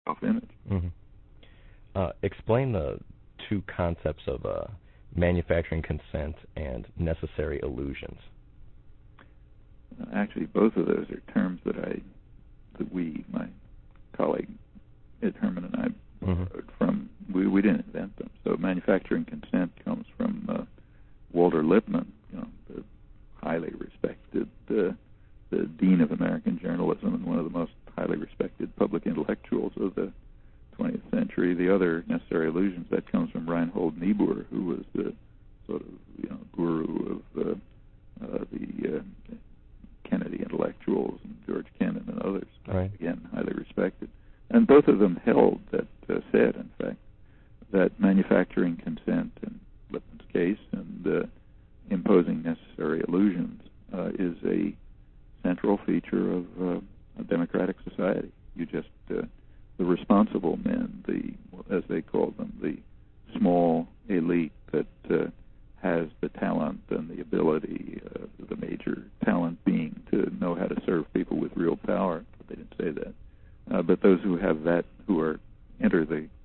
self-image. Mm-hmm. Explain the two concepts of manufacturing consent and necessary illusions. Actually, both of those are terms that my colleague Ed Herman and I borrowed from. We didn't invent them. So manufacturing consent comes from Walter Lippmann, the highly respected the dean of American journalism and one of the most highly respected public intellectuals of the 20th century. The other necessary illusions, that comes from Reinhold Niebuhr, who was the sort of guru of the Kennedy intellectuals and George Kennan and others. Right. Again, highly respected. And both of them held that, said, in fact, that manufacturing consent in Lippmann's case and imposing necessary illusions is a central feature of a democratic society. You just, the responsible men, as they call them, the small elite that has the talent and the ability, the major talent being to know how to serve people with real power. But they didn't say that. But those who have that, who enter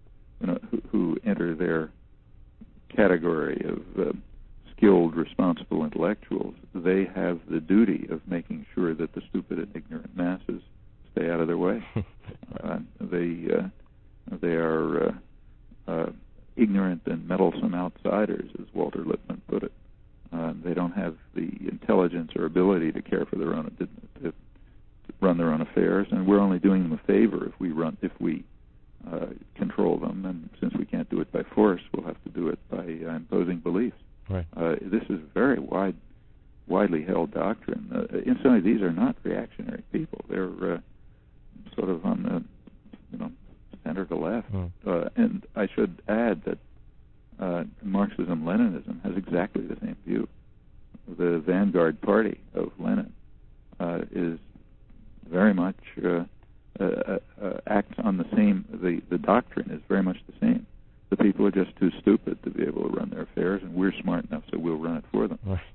their category of skilled, responsible intellectuals, they have the duty of making sure that the stupid and ignorant masses stay out of their way. They are ignorant and meddlesome outsiders, as Walter Lippmann put it. They don't have the intelligence or ability to care for their own, to run their own affairs, and we're only doing them a favor if we control them. And since we can't do it by force, we'll have to do it by imposing beliefs. Right. This is very widely held doctrine. Incidentally, these are not reactionary people. They're sort of on the center to left. And I should add that Marxism-Leninism has exactly the same view. The vanguard party of Lenin is very much acts on the same. The doctrine is very much the same. The people are just too stupid to be able to run their affairs, and we're smart enough, so we'll run it for them. Right.